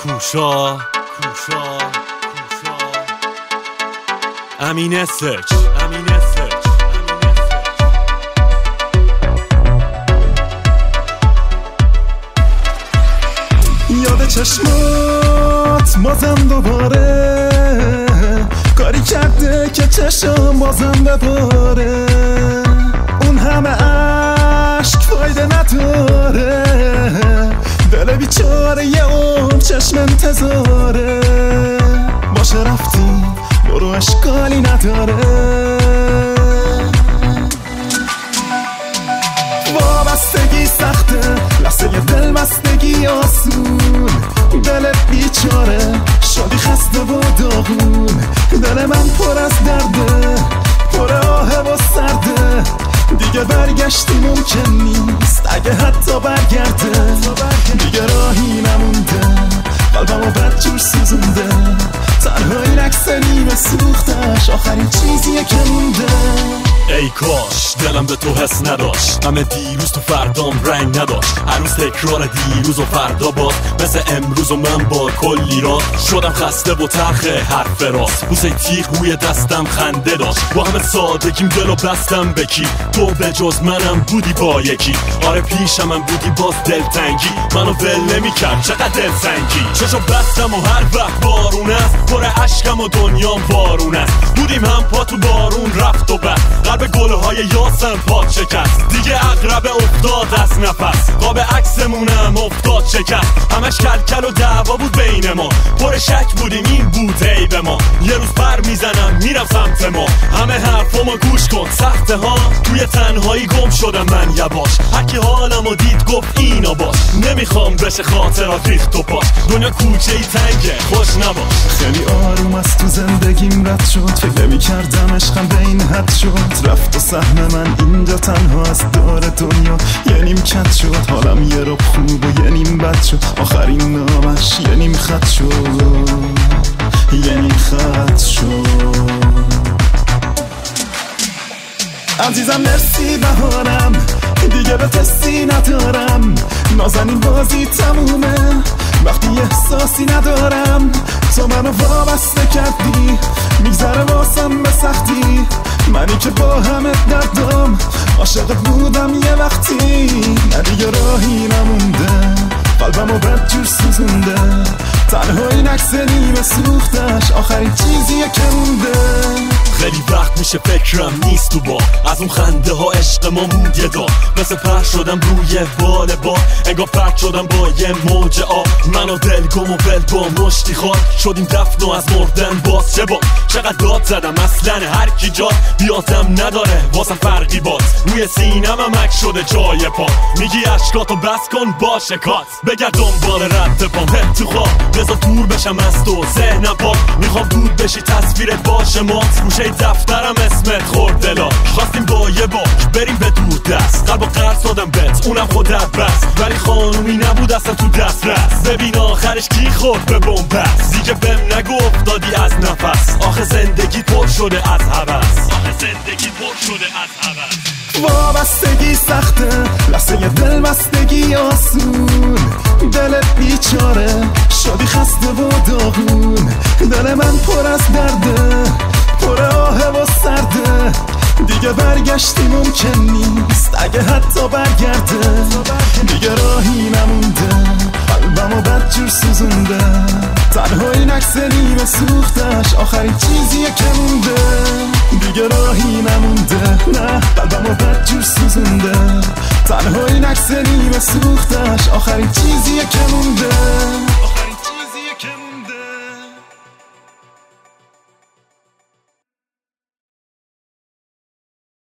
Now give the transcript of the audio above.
کوشا امین سچ یاد چشمات بازم دوباره کاری کرده که چشم بازم بباره، اون همه عشق فایده نداره، دل بیچاره یه عمر چشم انتظاره، باشه رفتی برو اشکالی نداره. وابستگی سخته، لحظه دل بستگی آسون، دلت بیچاره شدی خسته و داغون، دل من پر از درده، پر آه و سرده، دیگه برگشتی ممکن نیست اگه حتی برگرده، دیگه راهی نمونده، قلبمو بدجور سوزونده، تنها این عکس نیمه سوختش آخرین چیزیه که مونده. ای کاش دلم به تو حس نداشت، همه دیروز تو فردام رنگ نداشت، هنوز تکرار دیروز و فردا باز مثل امروز و من با کلی راز شدم خسته و تلخه حرف راست، بوسه تیغ روی دستم خنده داشت، با همه سادگیم دلو بستم بکی، تو به جز منم بودی با یکی، آره پیشم من بودی باز دلتنگی، منو ول نمی‌کرد چقدر دلسنگی، چشو بستم و هر وقت بارون است پر اشکم و دنیام بارون است، بودیم هم پا تو بارون رفت و بعد قلب گلهای یاسم پاک شکست، دیگه عقرب افتاد از نفس، قاب عکسمونم افتاد شکست، همش کلکل و دعوا بود بین ما، پر شک بودیم این بود عیب ما، یه روز پر میزنم میرم سمت ما، همه حرفامو گوش کن سخته ها، توی تنهایی گم شدم من یواش، هرکی حالمو دید گفت اینا باش، نمیخوام بشه خاطرات ریخت و پاش، دنیا کوچه ای تنگه خوش نباش. خیلی آروم از تو زندگیم رد شد، فکر نمی‌کردم عشقم به این حد شد، رفت و سهم من اینجا تنها از دور دنیا یه نیم کت شد، حالم یه رب خوب و یه نیم بد شد، آخرین نامش یه نیم خط شد، یه نیم خط شد. عزیزم مرسی بهارم، دیگه به تستی ندارم، نازنین بازی تمومه وقتی احساسی ندارم، تو منو وابسته کردی میگذره واسم به سختی، منی که با همه دردم عاشقت بودم یه وقتی، نه دیگه راهی نمونده، قلبمو بدجور سوزونده، تنها این عکس نیمه سوختش آخرین چیزیه که مونده. خیلی وقت میشه فکرم نیست تو با، از اون خنده ها عشق ما موند یه دار، مثل پر شدم روی بال بار، انگار پرد شدم با یه موج آب، من و دلگم و ول با مشتی خار، شدیم دفن و از مردن باز چه با، چقدر داد زدم اصلا هر کی جا بیاتم نداره واسم فرقی باز، روی سینم هم عکس شده جای پا، میگی اشکاتو بس کن باشه کات، بگرد دنبال رد پام تو خواب، بذار دور بشم از تو ذهنم پاک، میخوام دود بشی تصویرت باشه مات، گوشه دفترم اسمت خورد دلا، خواستیم با یه باک بریم به دور دست، قلب و قرص دادم بهت اونم خودت بس، ولی خانومی نبود اصلا تو دست رس، ببین آخرش کی خورد به بومبست، دیگه بهم نگو افتادی از نفس، آخه زندگی پر شده از هوس، آخه زندگی پر شده از هوس. وابستگی سخته، لحظه دل بستگی آسون، دلت بیچاره شدی خسته و داغون، دل من پر از درده، پر آه و سرده، دیگه برگشتی ممکن نیست اگه حتی برگرده، دیگه راهی نمونده، قلبمو بدجور سوزونده، تنها این عکس نیمه سوختش آخرین چیزیه که مونده، دیگه راهی نمونده، نه قلبمو بدجور سوزونده، تنها این عکس نیمه سوختش آخرین چیزیه که مونده.